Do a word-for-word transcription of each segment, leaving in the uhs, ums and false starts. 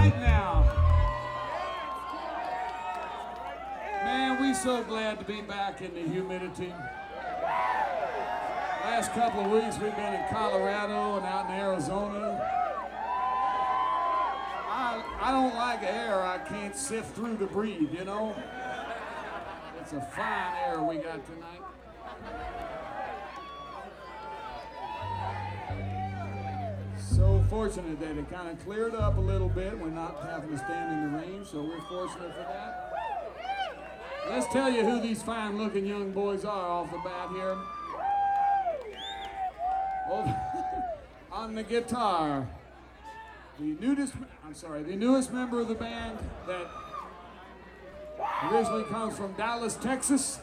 right now. Man, we so glad to be back in the humidity. Last couple of weeks we've been in Colorado and out in Arizona. I, I don't like air I can't sift through to breathe, you know? It's a fine air we got tonight. So fortunate that it kind of cleared up a little bit. We're not having to stand in the rain, so we're fortunate for that. Let's tell you who these fine-looking young boys are off the bat here. Oh, on the guitar, the newest, I'm sorry, the newest member of the band that originally comes from Dallas, Texas.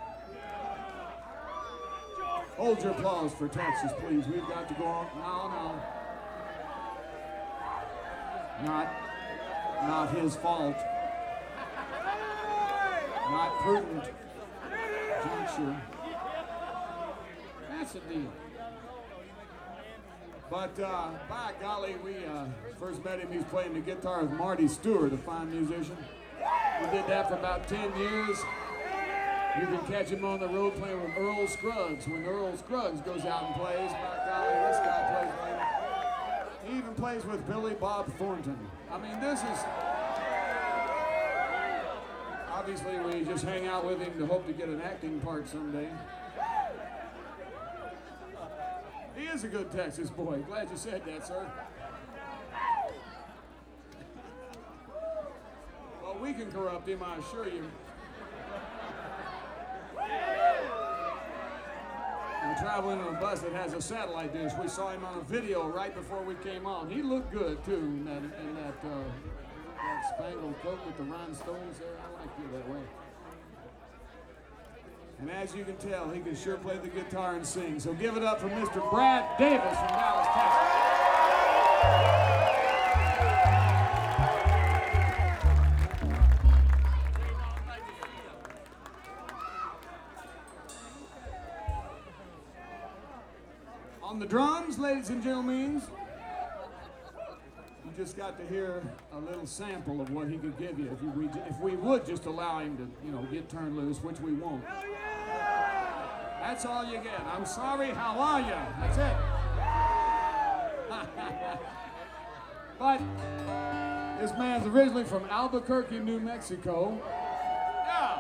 Hold your applause for Texas, please. We've got to go on. No, no. Not, not his fault. Not prudent juncture. That's a deal. But uh, by golly, we uh, first met him. He's playing the guitar with Marty Stewart, a fine musician. We did that for about ten years. You can catch him on the road playing with Earl Scruggs. When Earl Scruggs goes out and plays, by golly, this guy plays later. He even plays with Billy Bob Thornton. I mean, this is... Obviously, we just hang out with him to hope to get an acting part someday. He is a good Texas boy. Glad you said that, sir. Well, we can corrupt him, I assure you. We're traveling on a bus that has a satellite dish. We saw him on a video right before we came on. He looked good, too, in that, in that, uh, that spangled coat with the rhinestones there. I like you that way. And as you can tell, he can sure play the guitar and sing. So give it up for Mister Brad Davis from Dallas, Texas. On the drums, ladies and gentlemen, you just got to hear a little sample of what he could give you if, you, we, if we would just allow him to, you know, get turned loose, which we won't. That's all you get. I'm sorry, how are you? That's it. But this man's originally from Albuquerque, New Mexico. Yeah.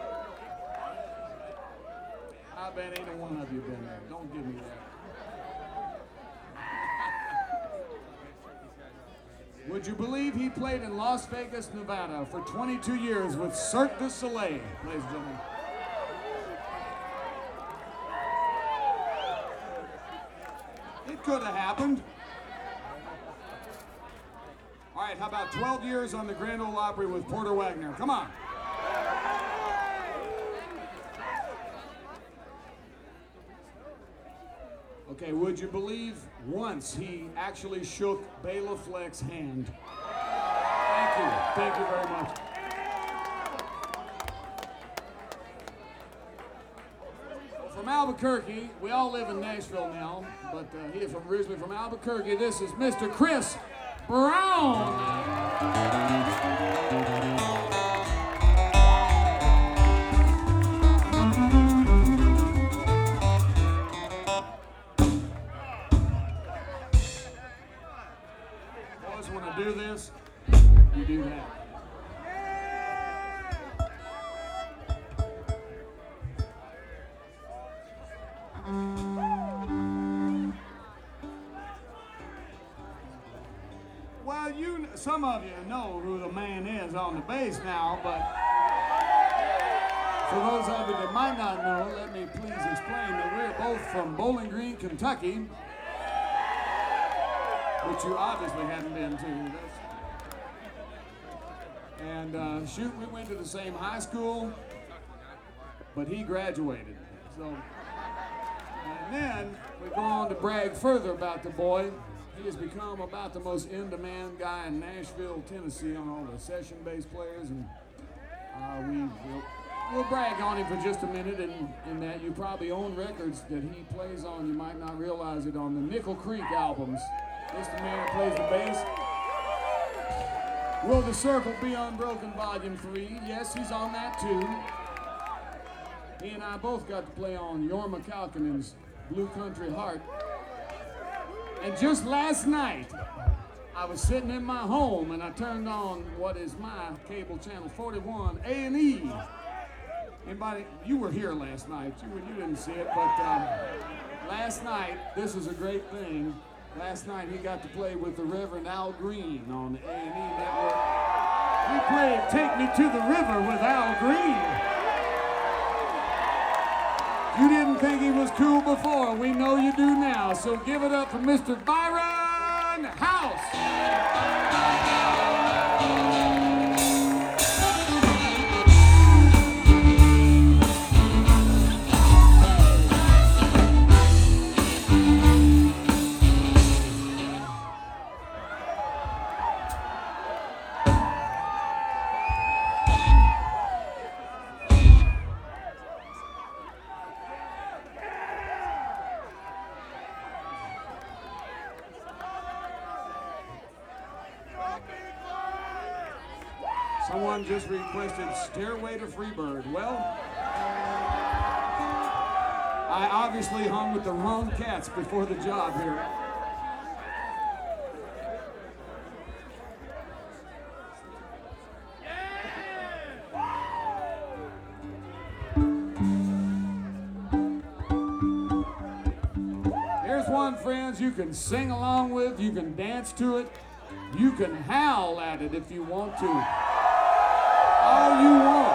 I bet ain't one of you been there. Don't give me that. Would you believe he played in Las Vegas, Nevada for twenty-two years with Cirque du Soleil, ladies and gentlemen? It could have happened. All right, how about twelve years on the Grand Ole Opry with Porter Wagner? Come on. Okay, would you believe once he actually shook Bela Fleck's hand? Thank you. Thank you very much. From Albuquerque, we all live in Nashville now, but uh, he is from, originally from Albuquerque. This is Mister Chris Brown. Want to do this, you do that. Well, you, some of you know who the man is on the bass now, but for those of you that might not know, let me please explain that we're both from Bowling Green, Kentucky, which you obviously hadn't been to. That's... And uh, shoot, we went to the same high school, but he graduated. So, and then we go on to brag further about the boy. He has become about the most in-demand guy in Nashville, Tennessee, on all the session-based players, and uh, we will we'll brag on him for just a minute. In, in that you probably own records that he plays on. You might not realize it on the Nickel Creek albums. This is the man that plays the bass. Will the Circle Be Unbroken Volume three? Yes, he's on that too. He and I both got to play on Jorma Kaukonen's Blue Country Heart. And just last night, I was sitting in my home and I turned on what is my cable channel forty-one, A and E. Anybody, you were here last night. You, you didn't see it, but um, last night, this is a great thing. Last night he got to play with the Reverend Al Green on the A and E network. We played Take Me to the River with Al Green. You didn't think he was cool before. We know you do now. So give it up for Mister Byron House. Someone just requested Stairway to Freebird. Well, I obviously hung with the wrong cats before the job here. Here's one, friends, you can sing along with, you can dance to it, you can howl at it if you want to. All you want.